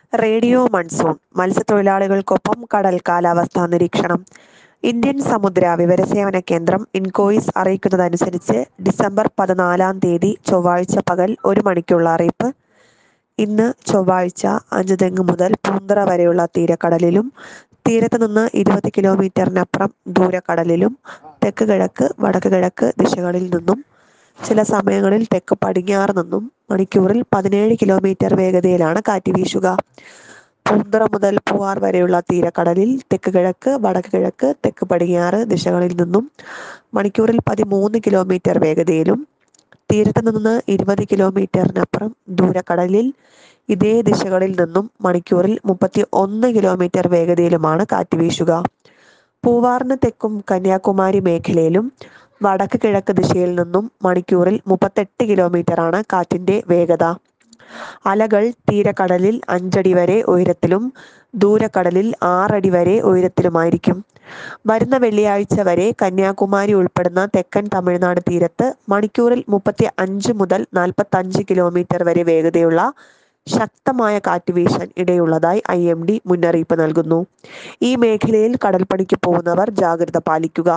Radio monsoon മത്സ്യത്തൊഴിലാളികൾക്കൊപ്പം കടൽ കാലാവസ്ഥാ നിരീക്ഷണം. ഇന്ത്യൻ സമുദ്ര വിവരസേവന കേന്ദ്രം ഇൻകോയിസ് അറിയിക്കുന്നതനുസരിച്ച് ഡിസംബർ 14 ചൊവ്വാഴ്ച പകൽ 1 മണിക്കുള്ള അറിയിപ്പ്. ഇന്ന് ചൊവ്വാഴ്ച അഞ്ചുതെങ്ങ് മുതൽ പൂന്തറ വരെയുള്ള തീരക്കടലിലും തീരത്ത് നിന്ന് 20 കിലോമീറ്ററിനപ്പുറം ദൂരക്കടലിലും തെക്ക് കിഴക്ക് വടക്ക് കിഴക്ക് ദിശകളിൽ നിന്നും ചില സമയങ്ങളിൽ തെക്ക് പടിഞ്ഞാറ് നിന്നും മണിക്കൂറിൽ 17 കിലോമീറ്റർ വേഗതയിലാണ് കാറ്റ് വീശുക. പൂന്തറ മുതൽ പൂവാർ വരെയുള്ള തീരക്കടലിൽ തെക്ക് കിഴക്ക് വടക്ക് കിഴക്ക് തെക്ക് പടിഞ്ഞാറ് ദിശകളിൽ നിന്നും മണിക്കൂറിൽ 13 കിലോമീറ്റർ വേഗതയിലും തീരത്ത് നിന്ന് 20 കിലോമീറ്ററിനപ്പുറം ദൂരക്കടലിൽ ഇതേ ദിശകളിൽ നിന്നും മണിക്കൂറിൽ 31 കിലോമീറ്റർ വേഗതയിലുമാണ് കാറ്റ് വീശുക. പൂവാറിന് തെക്കും കന്യാകുമാരി മേഖലയിലും വടക്ക് കിഴക്ക് ദിശയിൽ നിന്നും മണിക്കൂറിൽ 38 കിലോമീറ്ററാണ് കാറ്റിന്റെ വേഗത. അലകൾ തീരക്കടലിൽ 5 അടി വരെ ഉയരത്തിലും ദൂരക്കടലിൽ 6 അടി വരെ ഉയരത്തിലുമായിരിക്കും. വരുന്ന വെള്ളിയാഴ്ച വരെ കന്യാകുമാരി ഉൾപ്പെടുന്ന തെക്കൻ തമിഴ്നാട് തീരത്ത് മണിക്കൂറിൽ 35 മുതൽ 45 കിലോമീറ്റർ വരെ വേഗതയുള്ള ശക്തമായ കാറ്റ് വീശാൻ ഇടയുള്ളതായി IMD മുന്നറിയിപ്പ് നൽകുന്നു. ഈ മേഖലയിൽ കടൽപ്പണിക്ക് പോകുന്നവർ ജാഗ്രത പാലിക്കുക.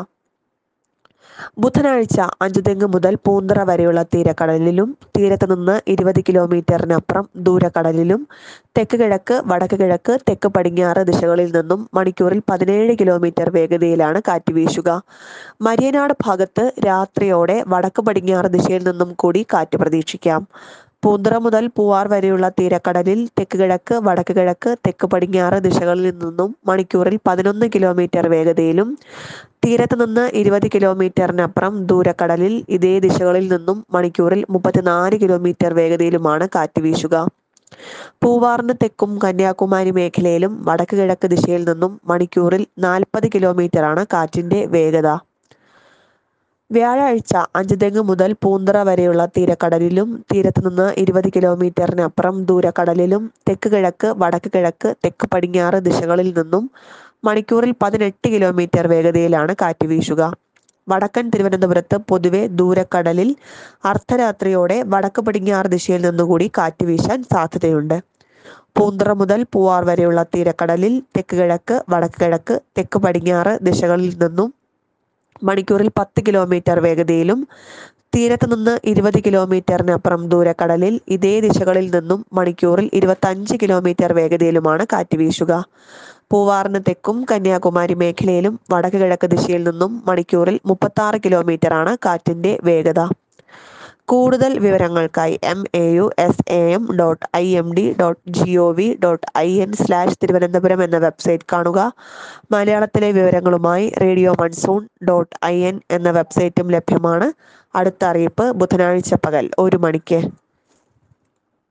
ബുധനാഴ്ച അഞ്ചുതെങ്ങ് മുതൽ പൂന്തറ വരെയുള്ള തീരക്കടലിലും തീരത്ത് നിന്ന് 20 കിലോമീറ്ററിനപ്പുറം ദൂരക്കടലിലും തെക്ക് കിഴക്ക് വടക്ക് കിഴക്ക് തെക്ക് പടിഞ്ഞാറ് ദിശകളിൽ നിന്നും മണിക്കൂറിൽ 17 കിലോമീറ്റർ വേഗതയിലാണ് കാറ്റ് വീശുക. മരിയനാട് ഭാഗത്ത് രാത്രിയോടെ വടക്ക് പടിഞ്ഞാറ് ദിശയിൽ നിന്നും കൂടി കാറ്റ് പ്രതീക്ഷിക്കാം. പൂന്തറ മുതൽ പൂവാർ വരെയുള്ള തീരക്കടലിൽ തെക്ക് കിഴക്ക് വടക്ക് കിഴക്ക് തെക്ക് പടിഞ്ഞാറ് ദിശകളിൽ നിന്നും മണിക്കൂറിൽ 11 കിലോമീറ്റർ വേഗതയിലും തീരത്ത് നിന്ന് 20 കിലോമീറ്ററിനപ്പുറം ദൂരക്കടലിൽ ഇതേ ദിശകളിൽ നിന്നും മണിക്കൂറിൽ 34 കിലോമീറ്റർ വേഗതയിലുമാണ് കാറ്റ് വീശുക. പൂവാറിന് തെക്കും കന്യാകുമാരി മേഖലയിലും വടക്ക് കിഴക്ക് ദിശയിൽ നിന്നും മണിക്കൂറിൽ 40 കിലോമീറ്ററാണ് കാറ്റിന്റെ വേഗത. വ്യാഴാഴ്ച അഞ്ചുതെങ്ങ് മുതൽ പൂന്തറ വരെയുള്ള തീരക്കടലിലും തീരത്ത് നിന്ന് 20 കിലോമീറ്ററിനപ്പുറം ദൂരക്കടലിലും തെക്ക് കിഴക്ക് വടക്ക് കിഴക്ക് തെക്ക് പടിഞ്ഞാറ് ദിശകളിൽ നിന്നും മണിക്കൂറിൽ 18 കിലോമീറ്റർ വേഗതയിലാണ് കാറ്റ് വീശുക. വടക്കൻ തിരുവനന്തപുരത്ത് പൊതുവെ ദൂരക്കടലിൽ അർദ്ധരാത്രിയോടെ വടക്ക് പടിഞ്ഞാറ് ദിശയിൽ നിന്നുകൂടി കാറ്റ് വീശാൻ സാധ്യതയുണ്ട്. പൂന്തറ മുതൽ പൂവാർ വരെയുള്ള തീരക്കടലിൽ തെക്ക് കിഴക്ക് വടക്ക് കിഴക്ക് തെക്ക് പടിഞ്ഞാറ് ദിശകളിൽ നിന്നും മണിക്കൂറിൽ 10 കിലോമീറ്റർ വേഗതയിലും തീരത്ത് നിന്ന് 20 കിലോമീറ്ററിനപ്പുറം ദൂരക്കടലിൽ ഇതേ ദിശകളിൽ നിന്നും മണിക്കൂറിൽ 25 കിലോമീറ്റർ വേഗതയിലുമാണ് കാറ്റ് വീശുക. പൂവാറിന് തെക്കും കന്യാകുമാരി മേഖലയിലും വടക്ക് കിഴക്ക് ദിശയിൽ നിന്നും മണിക്കൂറിൽ 36 കിലോമീറ്ററാണ് കാറ്റിന്റെ വേഗത. കൂടുതൽ വിവരങ്ങൾക്കായി MAUSAM.IMD.gov.in/തിരുവനന്തപുരം എന്ന വെബ്സൈറ്റ് കാണുക. മലയാളത്തിലെ വിവരങ്ങളുമായി RadioMonsoon.in എന്ന വെബ്സൈറ്റും ലഭ്യമാണ്. അടുത്ത അറിയിപ്പ് ബുധനാഴ്ച പകൽ 1 മണിക്ക്.